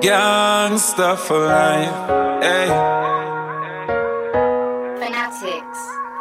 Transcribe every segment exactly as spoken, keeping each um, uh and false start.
Gangsta for life, hey. Fanatics.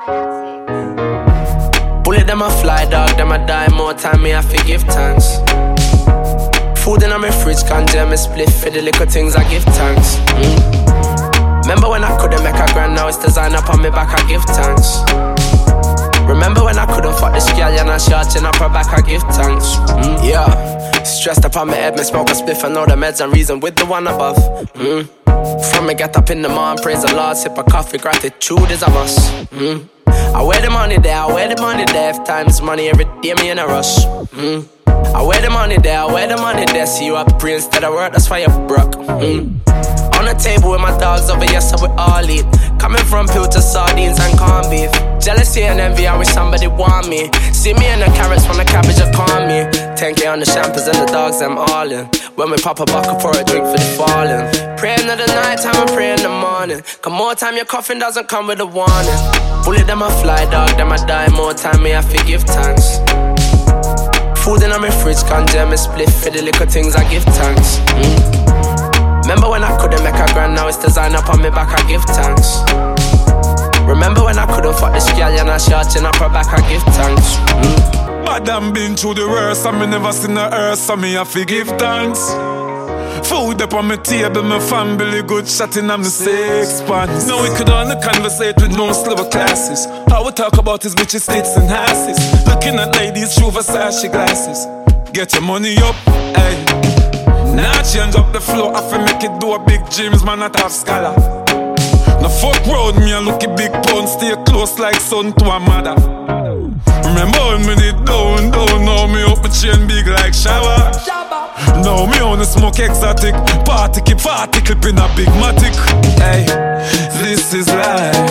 Bullet them a fly dog, them a die more time me I forgive thanks. Food in my fridge can jam me split for the little things I give thanks. Mm. Remember when I couldn't make a grand, now it's design up on me back, I give thanks. Remember when I couldn't fuck this girl and I shot up her back, I give thanks. Mm. Yeah. Stressed up on my head, me smoke a spliff and know the meds and reason with the one above. Mm. From me get up in the morning, praise the Lord, sip a coffee, gratitude is a must. Mm. I wear the money there, I wear the money there. If time's money, every day me in a rush. Mm. I wear the money there, I wear the money there. See you up pray instead of work, that's why you broke. Mm. On the table with my dogs over here, so we all eat. Coming from pill to sardines and corned beef. Jealousy and envy, I wish somebody want me. See me and the carrots from the cabbage, you call me. ten K on the shampoos and the dogs, I'm all in. When we pop a bucket for a drink for the falling. Praying at the night time and pray in the morning. Cause more time your coffin doesn't come with a warning. Bullet them a fly dog, them a die. More time me I forgive thanks. Food in my fridge can jam me split for the little things I give thanks. Mm. Remember when I couldn't make a grand, now it's design up on me back, I give thanks. Remember when I couldn't fuck this girl and I shot up her back, I give thanks. Mm. Madam been through the worst, and me never seen the earth, so me have to give thanks. Food up on my table, my family good chatting on the six pants. Now we could only conversate with no slower classes. How we talk about his bitches, tits and asses. Looking at ladies through Versace glasses. Get your money up, hey. Now change up the flow, I fi make it do a big gyms, man, not have scholar. Now fuck round me and look a big pound, stay close like son to a mother. Remember when me did down, down, now me up my chain big like shower. Now me only smoke exotic, party keep party clip in a big matic. Hey, this is life,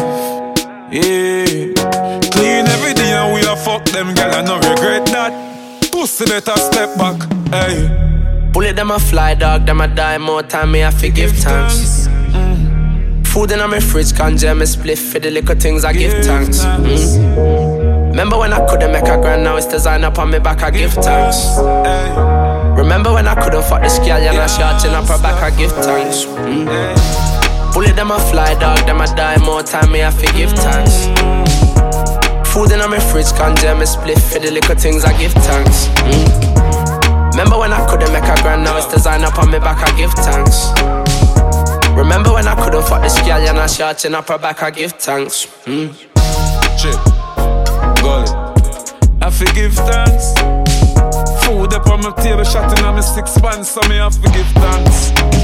yeah. Clean every day and we a fuck them girl, I no regret that. Pussy better step back, hey. Bullet them a fly dog, them a die. More time me I forgive thanks. Mm. Food in my fridge can jam me split for the little things I give thanks. Mm. Remember when I couldn't make a grand, now it's design up on me back, I give thanks. Remember when I couldn't fuck this girl and I shot up her back, I give thanks. Mm. Bullet them a fly dog, them a die. More time me I forgive thanks. Food in my fridge can jam me split for the little things I give thanks. Mm. Remember when I couldn't make a grand, now it's design up on me back, I give thanks. Remember when I couldn't fuck this girl and I shot up her back, I give thanks. Mm. Chip, got it. I forgive thanks. Food up on my table, shotting on my six pants, so me I forgive thanks.